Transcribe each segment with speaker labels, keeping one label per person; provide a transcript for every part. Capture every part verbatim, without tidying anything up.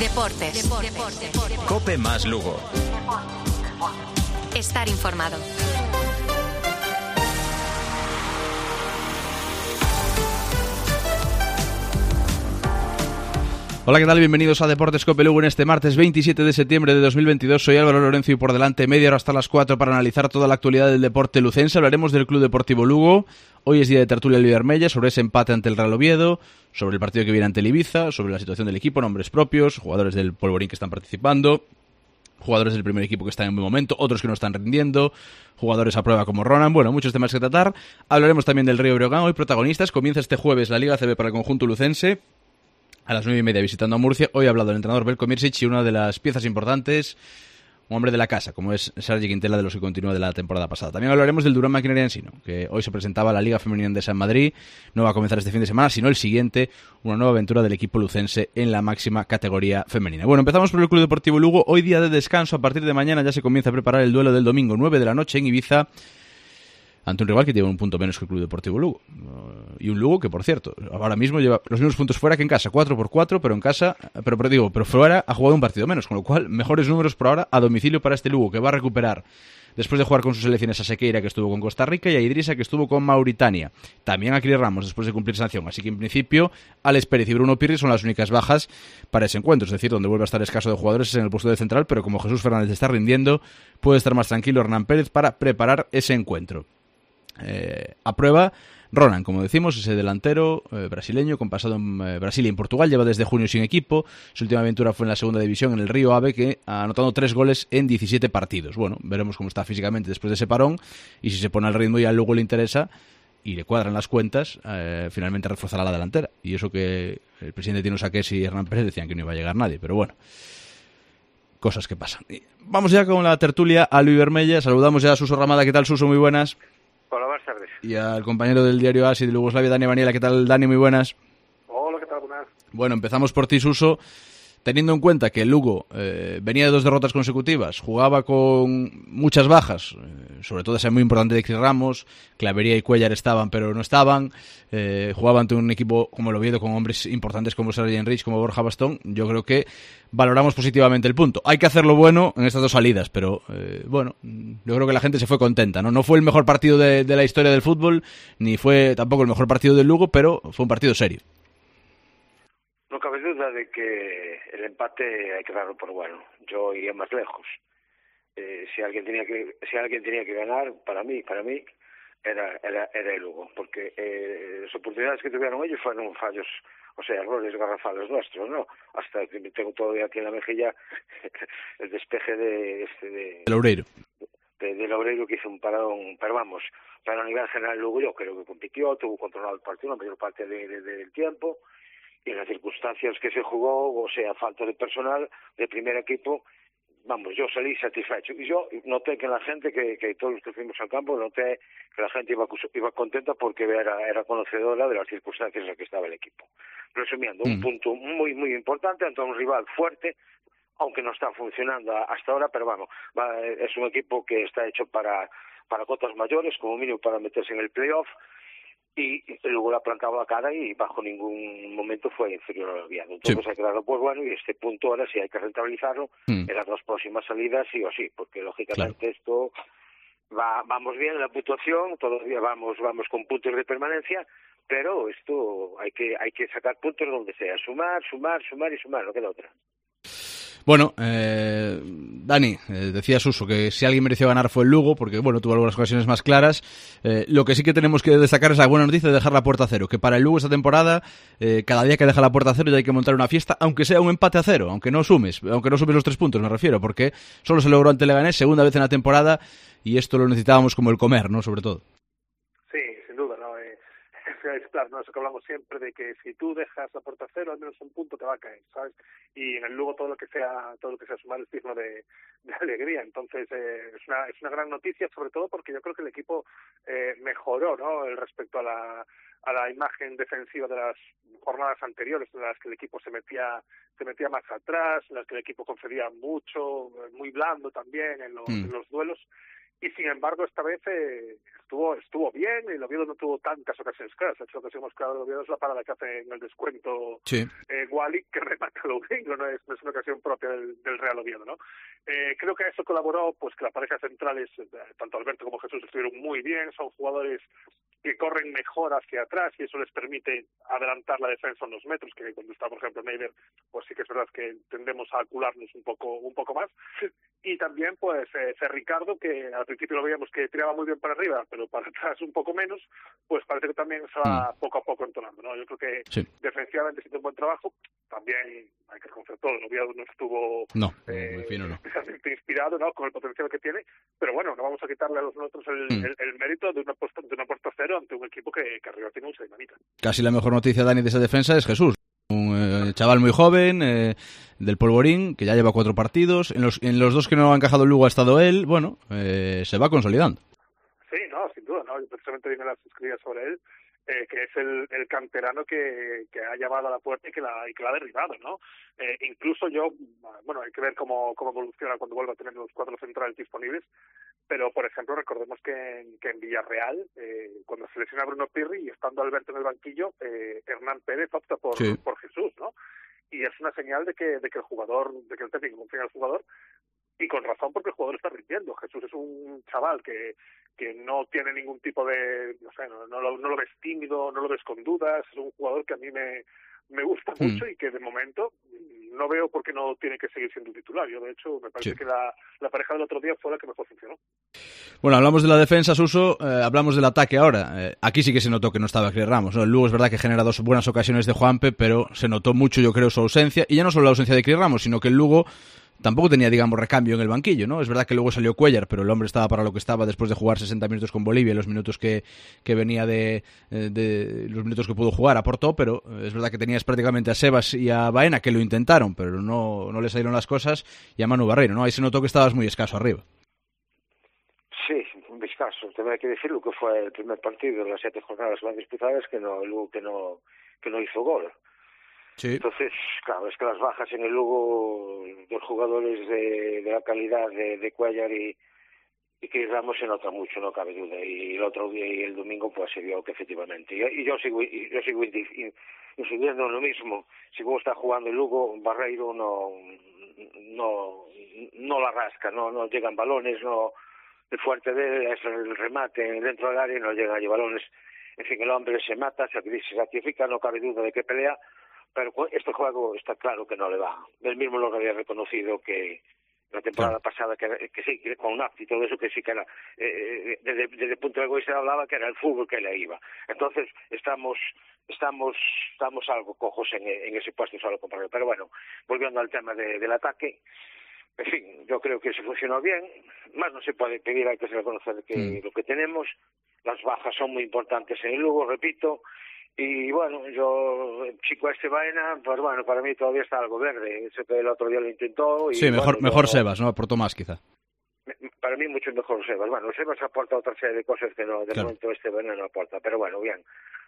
Speaker 1: Deportes. Deportes. Deportes.
Speaker 2: COPE más Lugo.
Speaker 1: Estar informado.
Speaker 3: Hola, ¿qué tal? Bienvenidos a Deportes COPE Lugo en este martes veintisiete de septiembre de dos mil veintidós. Soy Álvaro Lorenzo y por delante media hora hasta las cuatro para analizar toda la actualidad del deporte lucense. Hablaremos del Club Deportivo Lugo. Hoy es día de tertulia en Libermella sobre ese empate ante el Real Oviedo, sobre el partido que viene ante el Ibiza, sobre la situación del equipo, nombres propios, jugadores del Polvorín que están participando, jugadores del primer equipo que están en buen momento, otros que no están rindiendo, jugadores a prueba como Ronan, bueno, muchos temas que tratar. Hablaremos también del Río Breogán, hoy protagonistas. Comienza este jueves la Liga A C B para el conjunto lucense, a las nueve y media visitando a Murcia. Hoy ha hablado el entrenador Veljko Micic y una de las piezas importantes, un hombre de la casa, como es Sergi Quintela, de los que continúa de la temporada pasada. También hablaremos del Durán Maquinaria Ensino, que hoy se presentaba la Liga Femenina Endesa en Madrid. No va a comenzar este fin de semana, sino el siguiente, una nueva aventura del equipo lucense en la máxima categoría femenina. Bueno, empezamos por el Club Deportivo Lugo. Hoy día de descanso, a partir de mañana ya se comienza a preparar el duelo del domingo, nueve de la noche en Ibiza, ante un rival que tiene un punto menos que el Club Deportivo Lugo. Uh, y un Lugo que, por cierto, ahora mismo lleva los mismos puntos fuera que en casa, cuatro por cuatro, pero en casa, pero, pero digo, pero fuera ha jugado un partido menos, con lo cual, mejores números por ahora a domicilio para este Lugo, que va a recuperar, después de jugar con sus selecciones, a Sequeira, que estuvo con Costa Rica, y a Idrissa, que estuvo con Mauritania. También a Cris Ramos, después de cumplir sanción. Así que, en principio, Alex Pérez y Bruno Pirri son las únicas bajas para ese encuentro. Es decir, donde vuelve a estar escaso de jugadores es en el puesto de central, pero como Jesús Fernández está rindiendo, puede estar más tranquilo Hernán Pérez para preparar ese encuentro. Eh, a prueba Ronan, como decimos, ese delantero eh, brasileño con pasado en eh, Brasil y en Portugal, lleva desde junio sin equipo. Su última aventura fue en la segunda división en el Río Ave, que ha anotado tres goles en diecisiete partidos. Bueno, veremos cómo está físicamente después de ese parón y si se pone al ritmo y al Lugo le interesa y le cuadran las cuentas, eh, finalmente reforzará la delantera. Y eso que el presidente Tino Saqués y Hernán Pérez decían que no iba a llegar nadie, pero bueno, cosas que pasan. Vamos ya con la tertulia a Luis Bermella. Saludamos ya a Suso Ramada. ¿Qué tal, Suso? Muy buenas.
Speaker 4: Hola, buenas tardes.
Speaker 3: Y al compañero del diario A S I de Yugoslavia, Dani Baniela. ¿Qué tal, Dani? Muy buenas.
Speaker 4: Hola, ¿qué tal? Buenas.
Speaker 3: Bueno, empezamos por ti, Suso. Teniendo en cuenta que el Lugo eh, venía de dos derrotas consecutivas, jugaba con muchas bajas, eh, sobre todo esa muy importante de Cris Ramos, Clavería y Cuellar estaban pero no estaban, eh, jugaba ante un equipo como el Oviedo con hombres importantes como Sergi Enrich, como Borja Bastón. Yo creo que valoramos positivamente el punto. Hay que hacerlo bueno en estas dos salidas, pero eh, bueno, yo creo que la gente se fue contenta, ¿no? No fue el mejor partido de, de la historia del fútbol, ni fue tampoco el mejor partido del Lugo, pero fue un partido serio.
Speaker 4: No cabe duda de que el empate hay que darlo por bueno. Yo iría más lejos. Eh, si alguien tenía que si alguien tenía que ganar, para mí, para mí era era, era el Lugo, porque eh, las oportunidades que tuvieron ellos fueron fallos, o sea, errores garrafales nuestros, ¿no? Hasta que tengo todavía aquí en la mejilla el despeje de este de
Speaker 3: El Loureiro.
Speaker 4: De, de Loureiro, que hizo un parón, pero vamos, para a nivel general Lugo yo creo que compitió, tuvo controlado el partido la mayor parte de, de, de, del tiempo. Y en las circunstancias que se jugó, o sea, falta de personal de primer equipo, vamos, yo salí satisfecho. Y yo noté que la gente, que, que todos los que fuimos al campo, noté que la gente iba, iba contenta porque era, era conocedora de las circunstancias en las que estaba el equipo. Resumiendo, mm. un punto muy, muy importante ante un rival fuerte, aunque no está funcionando hasta ahora, pero vamos, va, es un equipo que está hecho para, para cotas mayores, como mínimo para meterse en el playoff. Y luego la plantaba la cara y bajo ningún momento fue inferior al Oviedo. Entonces sí, hay que darlo por bueno, y este punto ahora sí hay que rentabilizarlo mm. en las dos próximas salidas sí o sí, porque lógicamente claro, esto va, vamos bien en la puntuación, todavía vamos vamos con puntos de permanencia, pero esto hay que hay que sacar puntos donde sea, sumar, sumar, sumar y sumar, no queda otra.
Speaker 3: Bueno, eh, Dani, eh, decía Suso que si alguien mereció ganar fue el Lugo, porque bueno, tuvo algunas ocasiones más claras. Eh, lo que sí que tenemos que destacar es la buena noticia de dejar la puerta a cero, que para el Lugo esta temporada, eh, cada día que deja la puerta a cero ya hay que montar una fiesta, aunque sea un empate a cero, aunque no sumes, aunque no sumes los tres puntos, me refiero, porque solo se logró ante Leganés, segunda vez en la temporada, y esto lo necesitábamos como el comer, ¿no? Sobre todo.
Speaker 5: Sí, sin duda, ¿no? Eh, es claro, ¿no? Eso que hablamos siempre de que si tú dejas la puerta a cero, al menos un punto te va a caer, ¿sabes? Y en el Lugo todo lo que sea, todo lo que sea sumar es digno de, de alegría. Entonces eh, es una es una gran noticia, sobre todo porque yo creo que el equipo eh, mejoró, ¿no? El respecto a la a la imagen defensiva de las jornadas anteriores, en las que el equipo se metía se metía más atrás, en las que el equipo concedía mucho, muy blando también en los, mm. en los duelos. y sin embargo esta vez eh, estuvo estuvo bien, y el Oviedo no tuvo tantas ocasiones claras. La ocasión más clara del Oviedo es la parada que hace en el descuento
Speaker 3: sí.
Speaker 5: eh, Wally, que remata el Oviedo, no es, no es una ocasión propia del, del Real Oviedo, ¿no? Eh, creo que a eso colaboró pues que las parejas centrales, eh, tanto Alberto como Jesús, estuvieron muy bien, son jugadores que corren mejor hacia atrás y eso les permite adelantar la defensa unos metros, que cuando está, por ejemplo, Neider, pues sí que es verdad que tendemos a acularnos un poco un poco más. Y también, pues, eh, Ricardo, que al principio lo veíamos que tiraba muy bien para arriba, pero para atrás un poco menos, pues parece que también se va mm. poco a poco entonando, ¿no? Yo creo que sí. defensivamente hizo un buen trabajo. También hay que reconocer todo, el Oviedo no estuvo
Speaker 3: no,
Speaker 5: eh,
Speaker 3: muy fino, no.
Speaker 5: especialmente inspirado, ¿no?, con el potencial que tiene, pero bueno, no vamos a quitarle a los nosotros el, mm. el, el mérito de una puesta de una puesta cero ante un equipo que, que arriba tiene mucha dinámica.
Speaker 3: Casi la mejor noticia, Dani, de esa defensa es Jesús, un eh, chaval muy joven, eh, del Polvorín, que ya lleva cuatro partidos, en los en los dos que no ha encajado el Lugo ha estado él, bueno, eh, se va consolidando.
Speaker 5: Sí, no, sin duda, ¿no? Yo precisamente vine las escribía sobre él, eh, que es el, el canterano que, que ha llamado a la puerta y que la, y que la ha derribado, ¿no? Eh, incluso yo, bueno, hay que ver cómo, cómo evoluciona cuando vuelva a tener los cuatro centrales disponibles, pero, por ejemplo, recordemos que en, que en Villarreal, eh, cuando se lesiona Bruno Pirri y estando Alberto en el banquillo, eh, Hernán Pérez opta por, sí. por Jesús, ¿no? Y es una señal de que, de que el jugador, de que el técnico confía en el jugador, y con razón, porque el jugador está rindiendo. Jesús es un chaval que que no tiene ningún tipo de, no sé, no, no, lo, no lo ves tímido, no lo ves con dudas, es un jugador que a mí me, me gusta mm. mucho y que de momento no veo por qué no tiene que seguir siendo titular. Yo, de hecho, me parece sí. que la, la pareja del otro día fue la que mejor funcionó.
Speaker 3: Bueno, hablamos de la defensa, Suso, eh, hablamos del ataque ahora. Eh, aquí sí que se notó que no estaba Cris Ramos, ¿no? El Lugo es verdad que genera dos buenas ocasiones de Juanpe, pero se notó mucho, yo creo, su ausencia, y ya no solo la ausencia de Cris Ramos, sino que el Lugo tampoco tenía, digamos, recambio en el banquillo, ¿no? Es verdad que luego salió Cuellar, pero el hombre estaba para lo que estaba después de jugar sesenta minutos con Bolivia, los minutos que, que venía de, de... los minutos que pudo jugar, aportó, pero es verdad que tenías prácticamente a Sebas y a Baena, que lo intentaron, pero no, no le salieron las cosas, y a Manu Barreiro, ¿no? Ahí se notó que estabas muy escaso arriba.
Speaker 4: Sí, muy escaso. También hay que decirlo que fue el primer partido de las siete jornadas más disputadas que no, Lugo que no, que no hizo gol.
Speaker 3: Sí.
Speaker 4: Entonces, claro, es que las bajas en el Lugo, los jugadores de, de la calidad de, de Cuellar y, y Cris Ramos se nota mucho, no cabe duda. Y el otro día y el domingo pues se vio que efectivamente. Y, y yo sigo y yo sigo incidiendo en lo mismo. Si Lugo está jugando el Lugo, Barreiro no no no la rasca, no no llegan balones, no el fuerte de él es el remate dentro del área y no llegan allí balones. En fin, el hombre se mata, se sacrifica, no cabe duda de que pelea. Pero este juego está claro que no le va. Él mismo lo había reconocido que la temporada claro. pasada, que, que sí, que con Naft y todo eso, que sí que era, eh, desde, desde el punto de vista hablaba que era el fútbol que le iba. Entonces, estamos estamos estamos algo cojos en, en ese puesto solo comparado. Pero bueno, volviendo al tema de, del ataque, en fin, yo creo que se funcionó bien. Más no se puede pedir, hay que reconocer que mm. lo que tenemos. Las bajas son muy importantes en el Lugo, repito. Y bueno, yo, chico este Baena, pues bueno, para mí todavía está algo verde. Ese que el otro día lo intentó. Y
Speaker 3: sí, mejor,
Speaker 4: bueno,
Speaker 3: mejor
Speaker 4: yo,
Speaker 3: Sebas, ¿no? Aportó más, quizá.
Speaker 4: Para mí mucho mejor Sebas. Bueno, Sebas aporta otra serie de cosas que no, de claro. momento este Baena no aporta. Pero bueno, bien.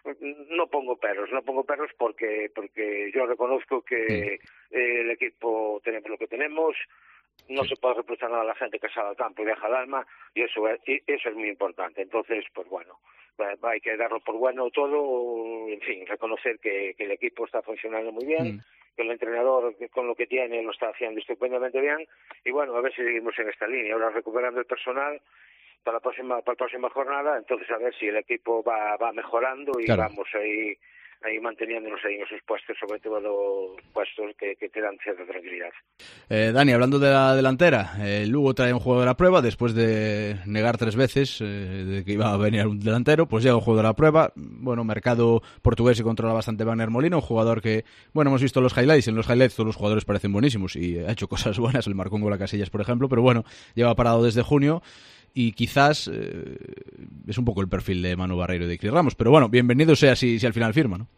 Speaker 4: No pongo perros, no pongo perros porque porque yo reconozco que mm. el equipo tenemos lo que tenemos. No sí. se puede reprochar nada a la gente que sale al campo y deja el alma, y eso es, y eso es muy importante. Entonces, pues bueno, hay que darlo por bueno todo, en fin, reconocer que, que el equipo está funcionando muy bien, mm. que el entrenador con lo que tiene lo está haciendo estupendamente bien, y bueno, a ver si seguimos en esta línea, ahora recuperando el personal para la próxima para la próxima jornada, entonces a ver si el equipo va va mejorando y claro. vamos ahí ahí manteniéndonos ahí en esos puestos, sobre todo los puestos que, que te dan cierta tranquilidad.
Speaker 3: Eh, Dani, hablando de la delantera, eh, Lugo trae un jugador a prueba después de negar tres veces eh, de que iba a venir un delantero, pues llega un jugador a prueba. Bueno, mercado portugués se controla bastante Wagner Molina, un jugador que, bueno, hemos visto los highlights, en los highlights todos los jugadores parecen buenísimos y ha hecho cosas buenas, el marcó un gol a Casillas, por ejemplo, pero bueno, lleva parado desde junio. Y quizás eh, es un poco el perfil de Manu Barreiro y de Cris Ramos. Pero bueno, bienvenido sea si, si al final firma, ¿no?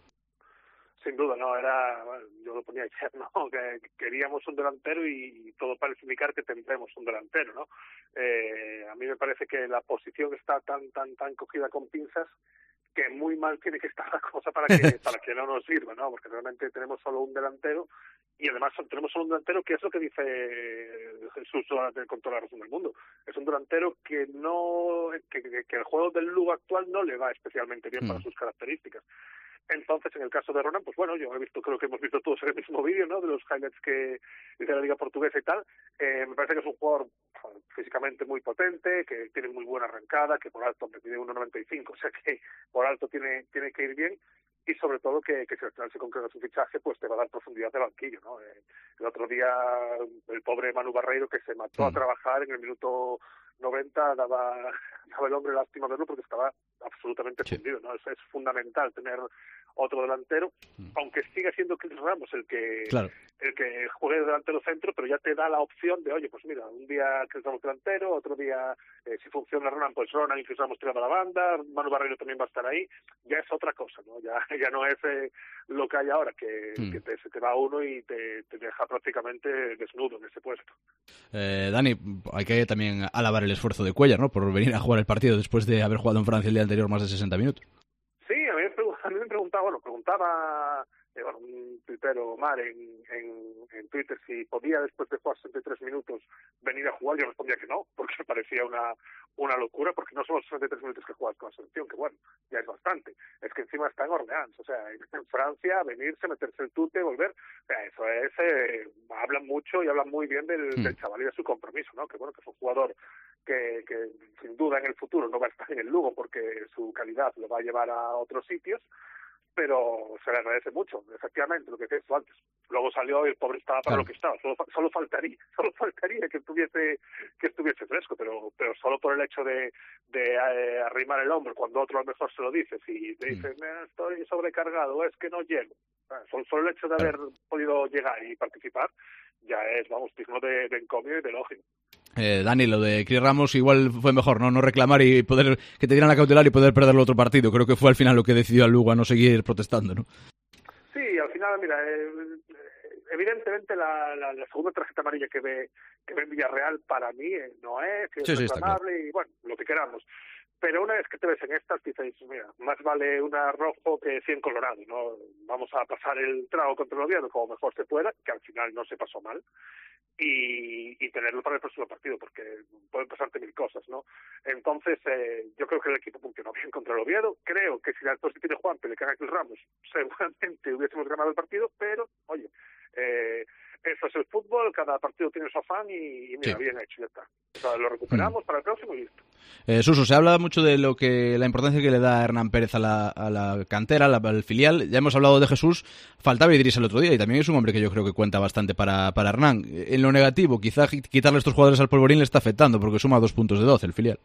Speaker 5: Sin duda, no, era, bueno, yo lo ponía ayer, ¿no? Que queríamos un delantero y todo parece indicar que tendremos un delantero, ¿no? Eh, a mí me parece que la posición está tan, tan, tan cogida con pinzas que muy mal tiene que estar la cosa para que para que no nos sirva, ¿no? Porque realmente tenemos solo un delantero y además tenemos un delantero que es lo que dice Jesús con toda la razón del mundo. Es un delantero que no que, que, que el juego del Lugo actual no le va especialmente bien mm. para sus características. Entonces, en el caso de Ronan, pues bueno, yo he visto, creo que hemos visto todos en el mismo vídeo, ¿no?, de los highlights que de la Liga Portuguesa y tal. Eh, me parece que es un jugador físicamente muy potente, que tiene muy buena arrancada, que por alto me pide uno noventa y cinco, o sea que por alto tiene tiene que ir bien, y sobre todo que, que si al final se concreta su fichaje, pues te va a dar profundidad de banquillo, ¿no? Eh, el otro día, el pobre Manu Barreiro, que se mató mm. a trabajar en el minuto noventa, daba, daba el hombre lástima verlo porque estaba absolutamente sí. fundido, ¿no? Es, es fundamental tener otro delantero, mm. aunque siga siendo Chris Ramos el que claro. el que juegue de delantero centro, pero ya te da la opción de, oye, pues mira, un día Chris Ramos delantero, otro día, eh, si funciona Ronan, pues Ronan y Chris Ramos tirando a la banda, Manu Barreiro también va a estar ahí, ya es otra cosa, ¿no? Ya ya no es eh, lo que hay ahora, que, mm. que te, se te va uno y te, te deja prácticamente desnudo en ese puesto.
Speaker 3: Eh, Dani, hay que también alabar el esfuerzo de Cuéllar, ¿no?, por venir a jugar el partido después de haber jugado en Francia el día anterior más de sesenta minutos.
Speaker 5: Sí, a mí me, a mí me preguntaba, bueno, preguntaba eh, bueno, un tuitero, Omar, en, en, en Twitter, si podía después de jugar sesenta y tres minutos venir a jugar. Yo respondía que no, porque me parecía una una locura, porque no son los sesenta y tres minutos que juegas con la selección, que bueno, ya es bastante. Es que encima está en Orleans, o sea, en Francia, venirse, meterse el tute, volver, o sea, eso es, eh, hablan mucho y hablan muy bien del, mm. del chaval y de su compromiso, ¿no? Que bueno, que es un jugador que, que sin duda en el futuro no va a estar en el Lugo porque su calidad lo va a llevar a otros sitios, pero se le agradece mucho, efectivamente, lo que decías tú antes. Luego salió y el pobre estaba para claro. lo que estaba, solo, solo faltaría, solo faltaría que estuviese que estuviese fresco, pero pero solo por el hecho de, de eh, arrimar el hombro cuando otro a lo mejor se lo dices y te dice, mm. estoy sobrecargado, es que no llego. Solo, solo el hecho de haber claro. podido llegar y participar ya es, vamos, digno de, de encomio y de elogio.
Speaker 3: Eh, Dani, lo de Chris Ramos igual fue mejor, ¿no? No reclamar y poder que te dieran la cautelar y poder perder el otro partido. Creo que fue al final lo que decidió a Lugo a no seguir protestando, ¿no?
Speaker 5: Sí, al final, mira, eh, evidentemente la, la, la segunda tarjeta amarilla que ve que ve en Villarreal para mí eh, no es, que sí, es reclamable sí, claro. y bueno, lo que queramos. Pero una vez que te ves en estas, dices, mira, más vale una rojo que cien colorado, ¿no? Vamos a pasar el trago contra el Oviedo como mejor se pueda, que al final no se pasó mal, y, y tenerlo para el próximo partido, porque pueden pasarte mil cosas, ¿no? Entonces, eh, yo creo que el equipo funcionó bien contra el Oviedo. Creo que si la después tiene Juanpe le caga a Chris Ramos, seguramente hubiésemos ganado el partido, pero, oye, eh, eso es el fútbol, cada partido tiene su afán y, y mira, sí. bien hecho, ya está. O sea, lo recuperamos mm. para el próximo y listo.
Speaker 3: Eh, Suso, se habla mucho de lo que la importancia que le da Hernán Pérez a la, a la cantera, a la, al filial. Ya hemos hablado de Jesús, faltaba Idrissa el otro día y también es un hombre que yo creo que cuenta bastante para, para Hernán. En lo negativo, quizá quitarle a estos jugadores al polvorín le está afectando porque suma dos puntos de doce el filial.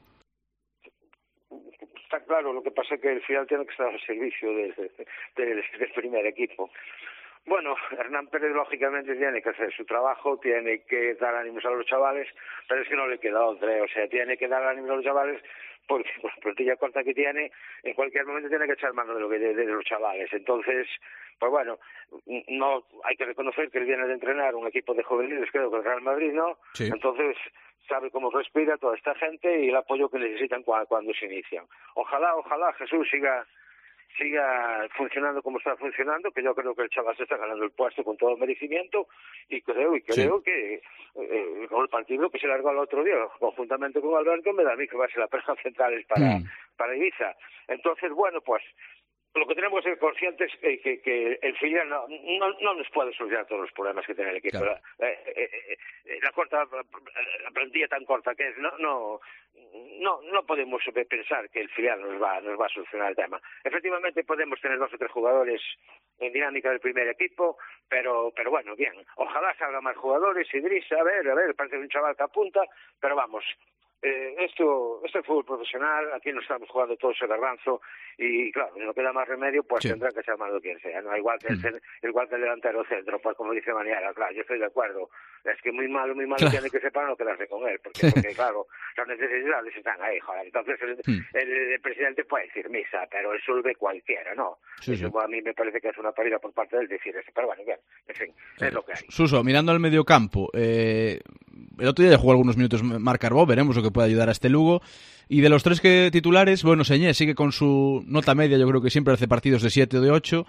Speaker 4: Está claro, lo que pasa es que el filial tiene que estar al servicio del de, de, de, de primer equipo. Bueno, Hernán Pérez lógicamente tiene que hacer su trabajo, tiene que dar ánimos a los chavales, pero es que no le queda otra, o sea, tiene que dar ánimos a los chavales porque con la plantilla corta que tiene, en cualquier momento tiene que echar mano de lo que de, de los chavales. Entonces, pues bueno, no hay que reconocer que él viene de entrenar un equipo de juveniles, creo que el Real Madrid, ¿no? Sí. Entonces sabe cómo respira toda esta gente y el apoyo que necesitan cuando, cuando se inician. Ojalá, ojalá Jesús siga siga funcionando como está funcionando, que yo creo que el chaval se está ganando el puesto con todo merecimiento y creo y creo sí. que eh, con el partido que se largó el otro día conjuntamente con Alberto me da a mí que va a ser la pareja central para, mm. para Ibiza. Entonces, bueno, pues lo que tenemos que ser conscientes es que, que el filial no, no, no nos puede solucionar todos los problemas que tiene el equipo. Claro. La, eh, eh, la corta, la plantilla tan corta que es, no, no, no, no podemos pensar que el filial nos va, nos va a solucionar el tema. Efectivamente podemos tener dos o tres jugadores en dinámica del primer equipo, pero, pero bueno, bien. Ojalá salgan más jugadores, Idrissa, a ver, a ver, parece un chaval que apunta, pero vamos. Eh, esto, esto es fútbol profesional, aquí no estamos jugando todos el garbanzo y claro, no queda más remedio, pues sí. tendrá que ser malo quien sea, no igual que el, mm. igual que el delantero centro, pues como dice Maniara, claro, yo estoy de acuerdo, es que muy malo, muy malo claro. tiene que ser para no quedarse con él, porque, porque claro, las necesidades están ahí, joder, entonces el, mm. el, el presidente puede decir misa, pero eso lo ve cualquiera, ¿no? Sí, eso sí. a mí me parece que es una parida por parte de él decir eso, pero bueno, bien, en fin, es eh, lo que hay.
Speaker 3: Suso, mirando al mediocampo, eh, el otro día ya jugó algunos minutos Marc Arbó, veremos lo que puede ayudar a este Lugo. Y de los tres que titulares, bueno, Señé sigue con su nota media, yo creo que siempre hace partidos de siete o de ocho.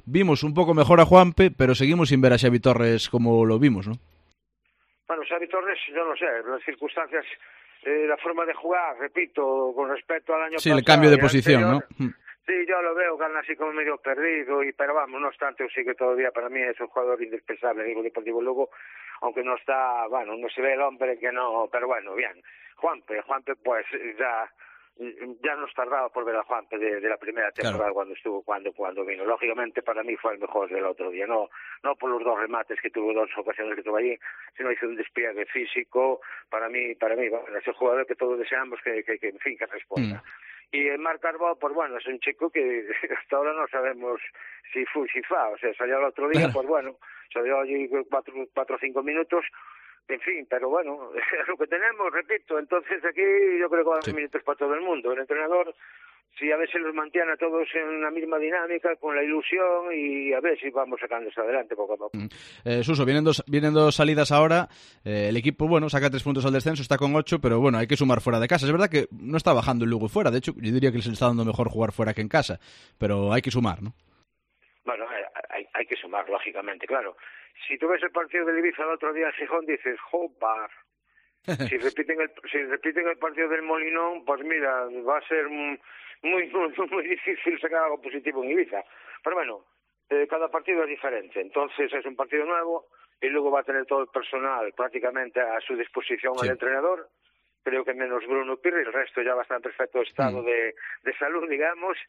Speaker 3: vimos un poco mejor a Juanpe, pero seguimos sin ver a Xavi Torres como lo vimos, ¿no?
Speaker 4: Bueno, Xavi Torres, yo no sé, las circunstancias, eh, la forma de jugar, repito, con respecto al año
Speaker 3: sí,
Speaker 4: pasado...
Speaker 3: Sí, el cambio de
Speaker 4: el
Speaker 3: posición,
Speaker 4: anterior,
Speaker 3: ¿no?
Speaker 4: Sí, yo lo veo, gana así como medio perdido, y pero vamos, no obstante, sí que todavía para mí es un jugador indispensable, digo, Deportivo Lugo, aunque no está, bueno, no se ve el hombre que no, pero bueno, bien. Juanpe, Juanpe pues ya... ya nos tardaba por ver a Juanpe de, de la primera temporada, claro, cuando estuvo, cuando cuando vino. Lógicamente para mí fue el mejor del otro día, no no por los dos remates que tuvo, dos ocasiones que tuvo allí, sino hizo un despliegue físico, para mí, para mí, bueno, es el jugador que todos deseamos que, que, que en fin, que responda. Mm. Y el Marc Carbó, pues bueno, es un chico que hasta ahora no sabemos si fu si fa, o sea, salió el otro día, pues bueno, salió allí cuatro, cuatro o cinco minutos, en fin, pero bueno, es lo que tenemos, repito, entonces aquí yo creo que va a haber sí. minutos para todo el mundo. El entrenador, si a ver si los mantiene a todos en la misma dinámica, con la ilusión, y a ver si vamos sacándose adelante poco a poco.
Speaker 3: Mm. Eh, Suso, vienen dos, vienen dos salidas ahora, eh, el equipo, bueno, saca tres puntos al descenso, está con ocho, pero bueno, hay que sumar fuera de casa. Es verdad que no está bajando el Lugo fuera, de hecho, yo diría que les está dando mejor jugar fuera que en casa, pero hay que sumar, ¿no?
Speaker 4: Bueno, hay, hay que sumar, lógicamente, claro. Si tú ves el partido del Ibiza el otro día en Gijón, dices, ¡joder! Si repiten el si repiten el partido del Molinón, pues mira, va a ser muy muy, muy difícil sacar algo positivo en Ibiza. Pero bueno, eh, cada partido es diferente. Entonces es un partido nuevo y luego va a tener todo el personal prácticamente a su disposición sí. el entrenador. Creo que menos Bruno Pirri, el resto ya va a estar en perfecto estado mm. de, de salud, digamos.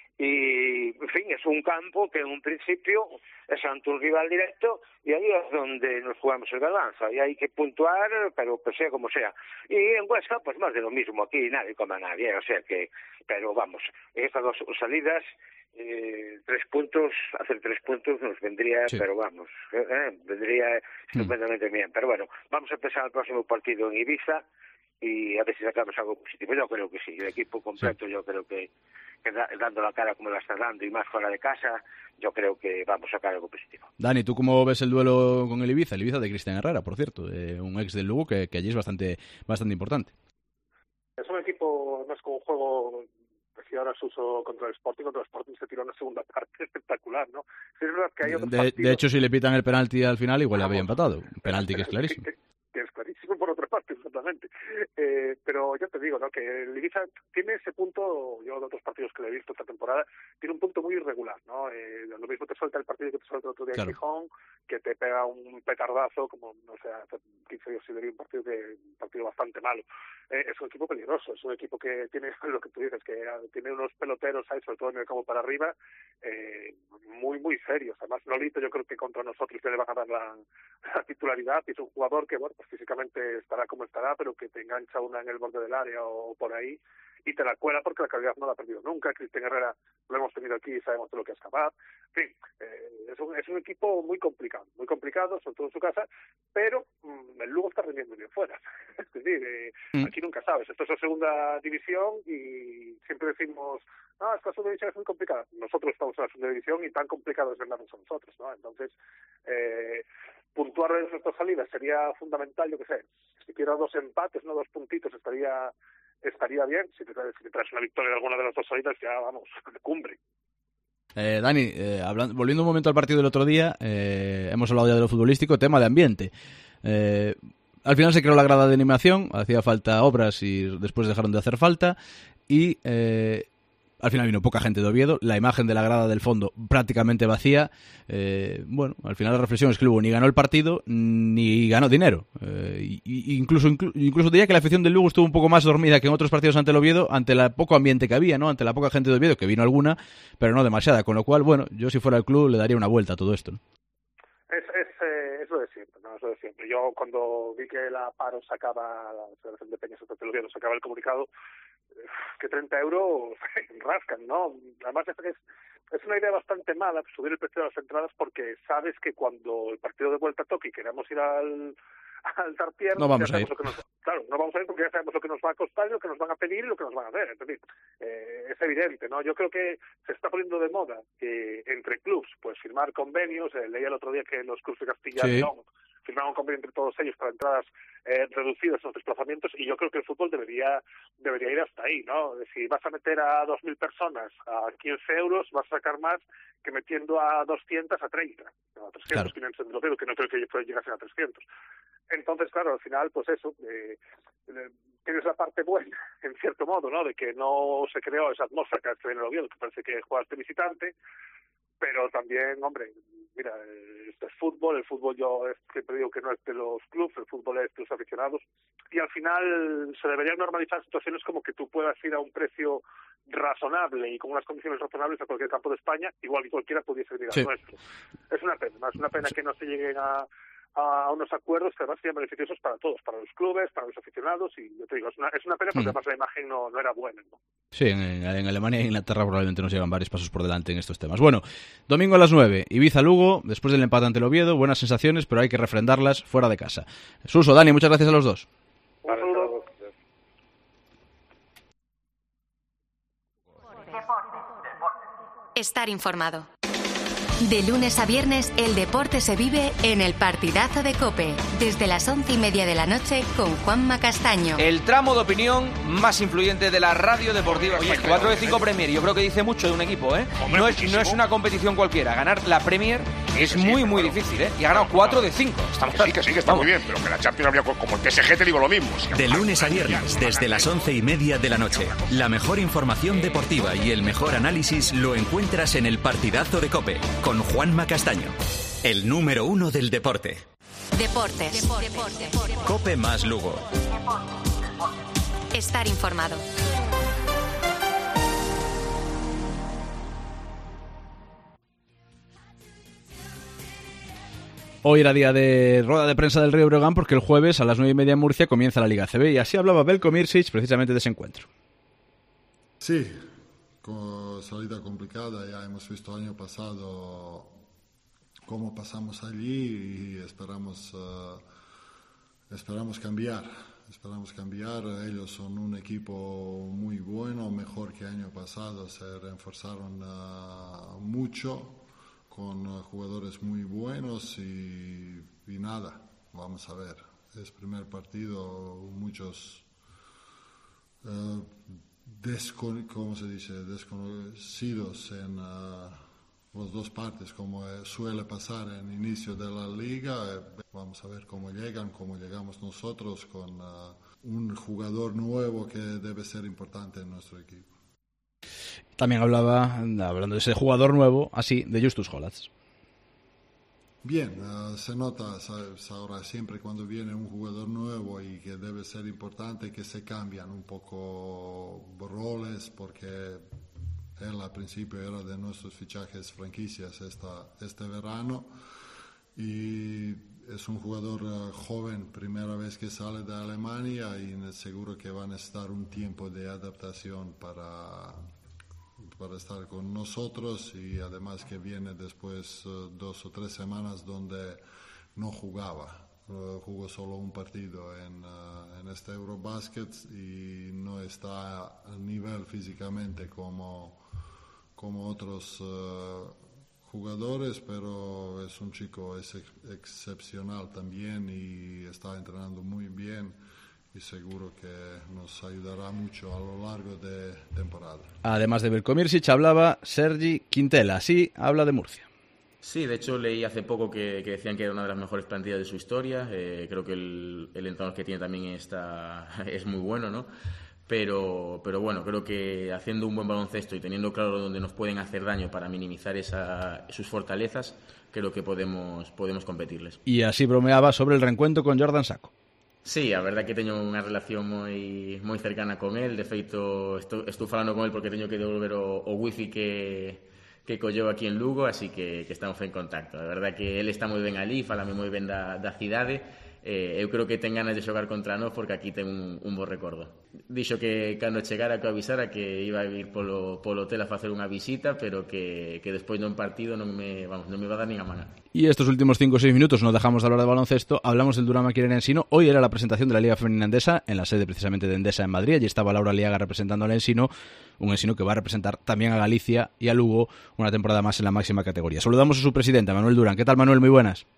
Speaker 4: Y, en fin, es un campo que en un principio es ante un rival directo y ahí es donde nos jugamos el Galanza y hay que puntuar, pero pues sea como sea. Y en Huesca, pues más de lo mismo, aquí nadie come a nadie, o sea que, pero vamos, estas dos salidas, eh, tres puntos, hacer tres puntos nos vendría, sí. pero vamos, eh, vendría estupendamente mm. bien. Pero bueno, vamos a empezar el próximo partido en Ibiza y a ver si sacamos algo positivo. Yo creo que sí, el equipo completo sí. yo creo que que dando la cara como la está dando y más fuera de casa, yo creo que vamos a sacar algo positivo.
Speaker 3: Dani, ¿tú cómo ves el duelo con el Ibiza? El Ibiza de Cristian Herrera, por cierto, eh, un ex del Lugo que, que allí es bastante bastante importante.
Speaker 5: Es un equipo, no es como un juego, decía ahora Suso contra el Sporting, contra el Sporting se tiró una segunda parte espectacular, ¿no? Sí, es verdad que hay otros
Speaker 3: de,
Speaker 5: partidos...
Speaker 3: de hecho, si le pitan el penalti al final, igual le había empatado. Un penalti que es clarísimo.
Speaker 5: que es clarísimo por otra parte, exactamente. Eh, pero yo te digo, ¿no? Que el Ibiza tiene ese punto, yo de otros partidos que le he visto esta temporada, tiene un punto muy irregular, ¿no? Eh, lo mismo te suelta el partido que te suelta el otro día claro. en Gijón, que te pega un petardazo, como, no sé, hace quince días sí le vi un partido, que, un partido bastante malo. Eh, es un equipo peligroso, es un equipo que tiene lo que tú dices, que tiene unos peloteros ahí, sobre todo en el campo para arriba, eh, muy, muy serios. Además, Nolito yo creo que contra nosotros le van a dar la, la titularidad, y es un jugador que, bueno, pues físicamente estará como estará, pero que te engancha una en el borde del área o por ahí y te la cuela porque la calidad no la ha perdido nunca. Cristian Herrera lo hemos tenido aquí y sabemos de lo que es capaz. En fin, eh, es, un, es un equipo muy complicado, muy complicado, sobre todo en su casa, pero mmm, el Lugo está rendiendo bien fuera. Es decir, eh, mm. aquí nunca sabes, esto es la segunda división y siempre decimos, ah, esta segunda división es muy complicada. Nosotros estamos en la segunda división y tan complicado es ganarnos a nosotros, ¿no? Entonces, eh, puntuar en nuestras salidas sería fundamental, yo qué sé, si quiero dos empates, no dos puntitos, estaría estaría bien. Si te, si te traes una victoria de alguna de las dos salidas, ya vamos, de cumbre.
Speaker 3: Eh, Dani, eh, hablando, volviendo un momento al partido del otro día, eh, hemos hablado ya de lo futbolístico, tema de ambiente. Eh, al final se creó la grada de animación, hacía falta obras y después dejaron de hacer falta y... Eh, Al final vino poca gente de Oviedo, la imagen de la grada del fondo prácticamente vacía. Eh, bueno, al final la reflexión es que Lugo ni ganó el partido ni ganó dinero. Eh, y, incluso, inclu, incluso diría que la afición del Lugo estuvo un poco más dormida que en otros partidos ante el Oviedo, ante el poco ambiente que había, ¿no? Ante la poca gente de Oviedo, que vino alguna, pero no demasiada. Con lo cual, bueno, yo si fuera el club le daría una vuelta a todo esto, ¿no?
Speaker 5: Es, es, eh, es lo de siempre, ¿no? Es lo de siempre. Yo cuando vi que la Paro sacaba, la Federación de Peñas ante el Oviedo sacaba el comunicado, que treinta euros rascan, ¿no? Además es, es, es una idea bastante mala subir el precio de las entradas porque sabes que cuando el partido de vuelta toque y queramos ir al, al Tartier,
Speaker 3: no vamos
Speaker 5: ya
Speaker 3: a ir.
Speaker 5: Lo que nos, claro, no vamos a ir porque ya sabemos lo que nos va a costar, lo que nos van a pedir y lo que nos van a hacer. Es decir, eh, es evidente, ¿no? Yo creo que se está poniendo de moda que entre clubs, pues firmar convenios. Eh, leía el otro día que los clubs de Castilla y sí. León firmaron un convenio entre todos ellos para entradas eh, reducidas en los desplazamientos, y yo creo que el fútbol debería debería ir hasta ahí, ¿no? Si vas a meter a dos mil personas a quince euros, vas a sacar más que metiendo a doscientos a treinta, no, a trescientos, claro. quinientos, que no creo que ellos llegasen a trescientos. Entonces, claro, al final, pues eso, eh, eh, tienes la parte buena, en cierto modo, ¿no?, de que no se creó esa atmósfera que viene el Oviedo, que parece que jugaste visitante, pero también, hombre, mira, este es fútbol, el fútbol yo siempre digo que no es de los clubes, el fútbol es de los aficionados, y al final se deberían normalizar situaciones como que tú puedas ir a un precio razonable y con unas condiciones razonables a cualquier campo de España, igual que cualquiera pudiese ir al sí. nuestro. Es una pena, es una pena que no se lleguen a a unos acuerdos que además sean beneficiosos para todos, para los clubes, para los aficionados, y yo te digo, es una, es una pena porque mm. además la imagen no, no era buena, ¿no?
Speaker 3: Sí, en, en Alemania e Inglaterra probablemente nos llevan varios pasos por delante en estos temas. Bueno, domingo a las nueve, Ibiza-Lugo, después del empate ante el Oviedo, buenas sensaciones, pero hay que refrendarlas fuera de casa. Suso, Dani, muchas gracias a los dos.
Speaker 5: Un saludo.
Speaker 1: Estar informado. De lunes a viernes, el deporte se vive en el partidazo de COPE, desde las once y media de la noche con Juanma Castaño.
Speaker 2: El tramo de opinión más influyente de la radio deportiva. Oye, cuatro de cinco Premier, yo creo que dice mucho de un equipo, ¿eh? No es, no es una competición cualquiera. Ganar la Premier es muy, muy difícil, ¿eh? Y ha ganado cuatro de cinco.
Speaker 6: Estamos sí, que sí, que está muy bien, pero que la Champions habría, como el P S G, te digo lo mismo.
Speaker 7: De lunes a viernes, desde las once y media de la noche. La mejor información deportiva y el mejor análisis lo encuentras en el partidazo de COPE, con Juanma Castaño, el número uno del deporte.
Speaker 1: Deportes. Deportes.
Speaker 7: COPE más Lugo.
Speaker 1: Estar informado.
Speaker 3: Hoy era día de rueda de prensa del Río Breogán porque el jueves a las nueve y media en Murcia comienza la Liga A C B y así hablaba Veljko Míršić precisamente de ese encuentro.
Speaker 8: Sí, con salida complicada, ya hemos visto el año pasado cómo pasamos allí y esperamos, uh, esperamos cambiar, esperamos cambiar. Ellos son un equipo muy bueno, mejor que el año pasado, se reforzaron uh, mucho, con uh, jugadores muy buenos y, y nada, vamos a ver. Es primer partido, muchos uh, descon- ¿cómo se dice? desconocidos en uh, las dos partes, como uh, suele pasar en el inicio de la liga. Uh, vamos a ver cómo llegan, cómo llegamos nosotros con uh, un jugador nuevo que debe ser importante en nuestro equipo.
Speaker 3: También hablaba, hablando de ese jugador nuevo, así, de Justus Hollatz.
Speaker 8: Bien, uh, se nota, sabes, ahora siempre cuando viene un jugador nuevo y que debe ser importante, que se cambian un poco roles, porque él al principio era de nuestros fichajes franquicias esta, este verano, y es un jugador uh, joven, primera vez que sale de Alemania, y seguro que van a estar un tiempo de adaptación para... para estar con nosotros, y además que viene después uh, dos o tres semanas donde no jugaba, uh, jugó solo un partido en, uh, en este Eurobasket y no está a nivel físicamente como, como otros uh, jugadores, pero es un chico ex- excepcional también y está entrenando muy bien. Y seguro que nos ayudará mucho a lo largo de temporada. Además de Veljko Míršić, hablaba Sergi Quintela. Así habla de Murcia.
Speaker 9: Sí, de hecho leí hace poco que, que decían que era una de las mejores plantillas de su historia. Eh, creo que el, el entrenador que tiene también está, es muy bueno, ¿no? Pero, pero bueno, creo que haciendo un buen baloncesto y teniendo claro dónde nos pueden hacer daño para minimizar esa, sus fortalezas, creo que podemos, podemos competirles.
Speaker 3: Y así bromeaba sobre el reencuentro con Jordan Sacco.
Speaker 9: Sí, a verdad que teño unha relación moi moi cercana con él. De feito, estou, estou falando con él porque teño que devolver o, o wifi que, que colleu aquí en Lugo, así que, que estamos en contacto. A verdad que él está moi ben ali, falame moi ben da, da cidade. Eh, eu creo que ten ganas de xogar contra nós porque aquí ten un, un bo recordo. Dixo que cando chegara que avisara que iba a ir polo, polo hotel a facer unha visita, pero que, que despois dun partido non me, vamos, non me va a dar nin a maná.
Speaker 3: Y estos últimos cinco o seis minutos no dejamos de hablar de baloncesto, hablamos del Durán Maquinaria Ensino. Hoy era la presentación de la Liga Femenina Endesa, en la sede precisamente de Endesa en Madrid. Allí estaba Laura Liaga representando al Ensino, un Ensino que va a representar también a Galicia y a Lugo una temporada más en la máxima categoría. Saludamos a su presidenta, Manuel Durán. ¿Qué tal, Manuel? Muy buenas.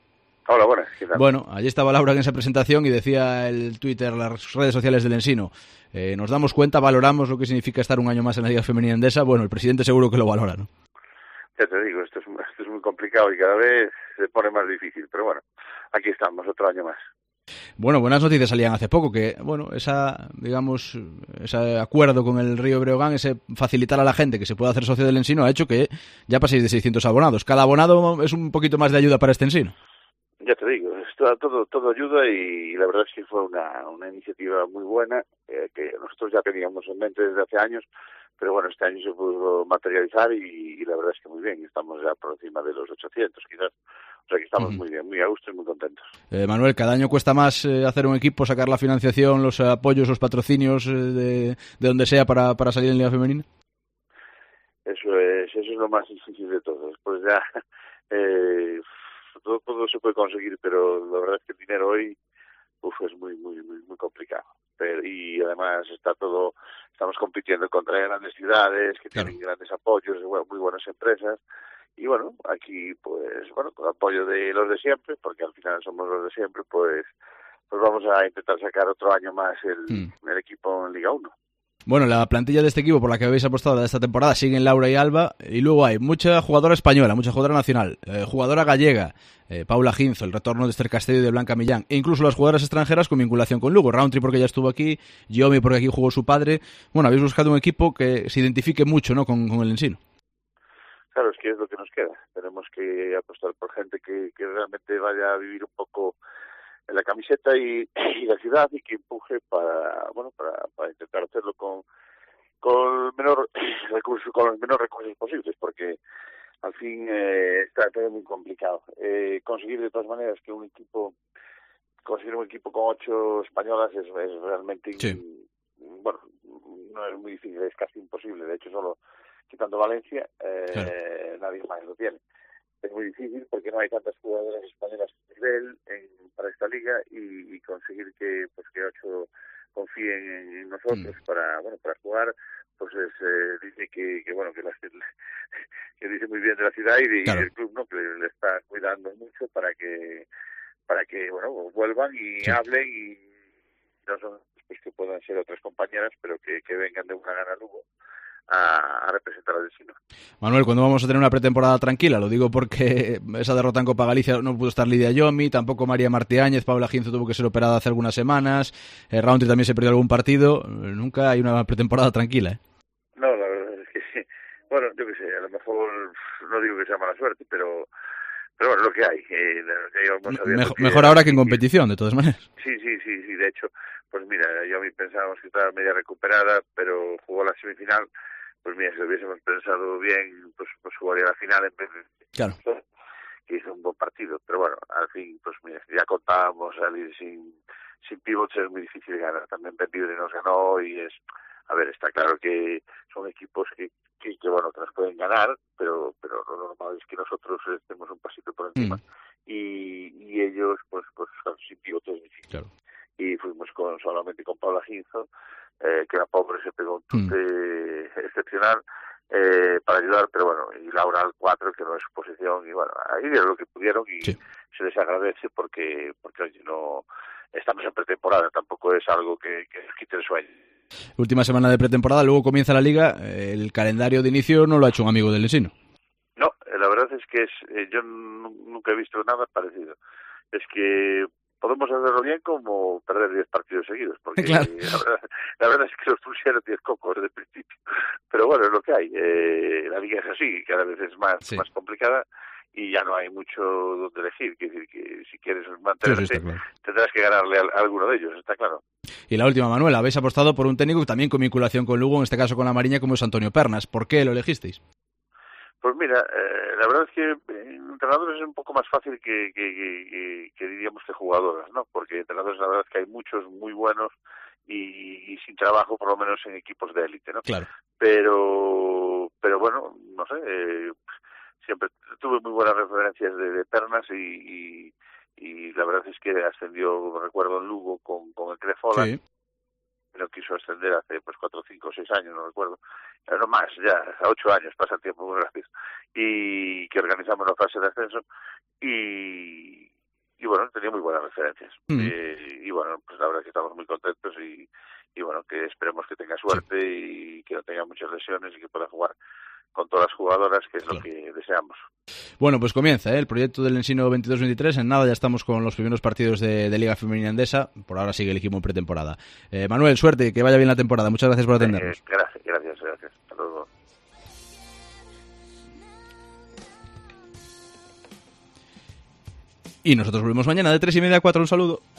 Speaker 10: Hola, buenas. ¿Qué tal?
Speaker 3: Bueno, allí estaba Laura en esa presentación y decía el Twitter, las redes sociales del Ensino, eh, nos damos cuenta, valoramos lo que significa estar un año más en la Liga Femenina Endesa. Bueno, el presidente seguro que lo valora, ¿no?
Speaker 10: Ya te digo, esto es, esto es muy complicado y cada vez se pone más difícil, pero bueno, aquí estamos, otro año más.
Speaker 3: Bueno, buenas noticias salían hace poco, que, bueno, esa, digamos, ese acuerdo con el Río Breogán, ese facilitar a la gente que se pueda hacer socio del Ensino, ha hecho que ya paséis de seiscientos abonados. Cada abonado es un poquito más de ayuda para este Ensino.
Speaker 10: Ya te digo, esto, todo todo ayuda y la verdad es que fue una, una iniciativa muy buena, eh, que nosotros ya teníamos en mente desde hace años, pero bueno, este año se pudo materializar y, y la verdad es que muy bien, estamos ya por encima de los ochocientos quizás, o sea que estamos uh-huh. muy bien, muy a gusto y muy contentos.
Speaker 3: Eh, Manuel, cada año cuesta más eh, hacer un equipo, sacar la financiación, los apoyos, los patrocinios eh, de, de donde sea para, para salir en Liga Femenina.
Speaker 10: Eso es, eso es lo más difícil de todo, después ya... Eh, Todo, todo se puede conseguir, pero la verdad es que el dinero hoy uf, es muy muy muy muy complicado. Pero, y además está todo, estamos compitiendo contra grandes ciudades que claro. tienen grandes apoyos, bueno, muy buenas empresas. Y bueno, aquí pues bueno, con apoyo de los de siempre, porque al final somos los de siempre, pues pues vamos a intentar sacar otro año más el, mm. el equipo en Liga uno.
Speaker 3: Bueno, la plantilla de este equipo por la que habéis apostado de esta temporada siguen Laura y Alba, y luego hay mucha jugadora española, mucha jugadora nacional, eh, jugadora gallega, eh, Paula Ginzo, el retorno de Esther Castelló y de Blanca Millán, e incluso las jugadoras extranjeras con vinculación con Lugo, Roundtree porque ya estuvo aquí, Yomi porque aquí jugó su padre. Bueno, habéis buscado un equipo que se identifique mucho, ¿no?, con, con el Ensino.
Speaker 10: Claro, es que es lo que nos queda. Tenemos que apostar por gente que, que realmente vaya a vivir un poco en la camiseta y, y la ciudad y que empuje para bueno para, para intentar hacerlo con con el menor recursos con los menores recursos posibles, porque al fin eh, está todo muy complicado. Eh, conseguir de todas maneras que un equipo conseguir un equipo con ocho españolas es, es realmente
Speaker 3: sí.
Speaker 10: bueno, no es muy difícil, es casi imposible. De hecho, solo quitando Valencia eh, claro. nadie más lo tiene. Es muy difícil porque no hay tantas jugadoras españolas de nivel en, para esta liga y, y conseguir que pues que ocho confíen en, en nosotros mm. para bueno para jugar, pues es, eh, dice que, que bueno que, la, que dice muy bien de la ciudad y, de, claro. y del club, no, que le, le está cuidando mucho para que para que bueno vuelvan y sí. hablen y no son pues que puedan ser otras compañeras, pero que, que vengan de una gana Lugo a, a representar al Ensino.
Speaker 3: Manuel, ¿cuándo vamos a tener una pretemporada tranquila? Lo digo porque esa derrota en Copa Galicia no pudo estar Lidia Yomi, tampoco María Martiáñez, Paula Ginzo tuvo que ser operada hace algunas semanas, eh, Roundtree también se perdió algún partido, nunca hay una pretemporada tranquila, ¿eh?
Speaker 10: No, la verdad es que sí. Bueno, yo qué sé, a lo mejor no digo que sea mala suerte, pero pero bueno, lo que hay. Eh, lo que íbamos
Speaker 3: mejor, mejor ahora que en competición, de todas maneras.
Speaker 10: Sí, sí, sí, sí, de hecho, pues mira, yo a mí pensábamos que estaba media recuperada, pero jugó la semifinal. Pues mira, si lo hubiésemos pensado bien, pues, pues jugaría la final en vez de...
Speaker 3: Claro.
Speaker 10: Que hizo un buen partido. Pero bueno, al fin, pues mira, ya contábamos salir sin, sin pivots, es muy difícil ganar. También Benvibre nos ganó y es... A ver, está claro que son equipos que, que, que bueno, que nos pueden ganar, pero pero lo normal es que nosotros estemos un pasito por encima. Mm. Y, y ellos, pues, pues sin pivots es difícil.
Speaker 3: Claro.
Speaker 10: Y fuimos con solamente con Paula Ginzo, eh, que la pobre se pegó un tute mm. excepcional eh, para ayudar, pero bueno, y Laura al cuatro, que no es su posición, y bueno, ahí dieron lo que pudieron y sí. se les agradece porque porque oye, no estamos en pretemporada, tampoco es algo que, que nos quite el sueño.
Speaker 3: Última semana de pretemporada, luego comienza la liga, el calendario de inicio no lo ha hecho un amigo del Ensino.
Speaker 10: No, la verdad es que es eh, yo n- nunca he visto nada parecido. Es que podemos hacerlo bien como perder diez partidos seguidos, porque
Speaker 3: claro.
Speaker 10: la, verdad, la verdad es que nos pusieron diez cocos de principio. Pero bueno, es lo que hay. Eh, la liga es así, cada vez es más, sí. más complicada y ya no hay mucho donde elegir. Quiere decir que si quieres mantenerte, sí, sí, claro. tendrás que ganarle a, a alguno de ellos, está claro.
Speaker 3: Y la última, Manuel, habéis apostado por un técnico también con vinculación con Lugo, en este caso con la Mariña, como es Antonio Pernas. ¿Por qué lo elegisteis?
Speaker 10: Pues mira, eh, la verdad es que en entrenadores es un poco más fácil que, que, que, que diríamos que jugadoras, ¿no? Porque entrenadores la verdad es que hay muchos muy buenos y, y sin trabajo, por lo menos en equipos de élite, ¿no?
Speaker 3: Claro.
Speaker 10: Pero, pero bueno, no sé, eh, siempre tuve muy buenas referencias de, de Pernas y, y, y la verdad es que ascendió, recuerdo, en Lugo con, con el Crefola. Sí. No quiso ascender hace pues cuatro, cinco, seis años, no recuerdo, no más, ya, a ocho años, pasa el tiempo muy rápido, y que organizamos la fase de ascenso, y, y tenía muy buenas referencias. Mm. Eh, y bueno, pues la verdad es que estamos muy contentos y, y bueno, que esperemos que tenga suerte sí. y que no tenga muchas lesiones y que pueda jugar con todas las jugadoras, que es claro. lo que deseamos.
Speaker 3: Bueno, pues comienza ¿eh? el proyecto del Ensino veintidós veintitrés. En nada ya estamos con los primeros partidos de, de Liga Femenina Endesa. Por ahora sigue el equipo en pretemporada. Eh, Manuel, suerte, que vaya bien la temporada. Muchas gracias por atendernos.
Speaker 10: Eh, gracias, gracias, gracias. Hasta luego.
Speaker 3: Y nosotros volvemos mañana de tres y media a cuatro. Un saludo.